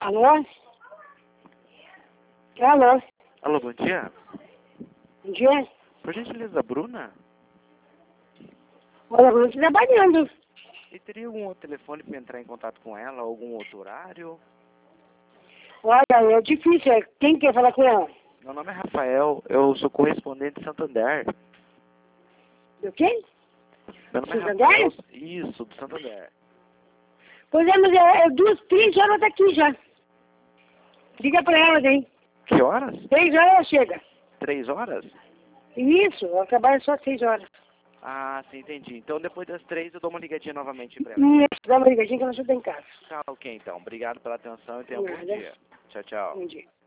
Alô? Alô? Alô, bom dia. Bom dia? Por gentileza, Bruna? Olha, eu estou trabalhando. E teria algum outro telefone para entrar em contato com ela, algum outro horário? Olha, é difícil. Quem quer falar com ela? Meu nome é Rafael, eu sou correspondente de Santander. Do quê? Meu nome é Santander? Rafael, isso, do Santander. Pois é, mas é 2h30 ela tá aqui já. Liga pra ela daí. Que horas? 6 horas ela chega. 3 horas? Isso, ela trabalha só 6 horas. Ah, sim, entendi. Então depois das 3 eu dou uma ligadinha novamente para ela. Isso, dá uma ligadinha que ela já tá em casa. Tá, ok, então. Obrigado pela atenção e tenha um bom Nada. dia. Tchau, tchau. Bom dia.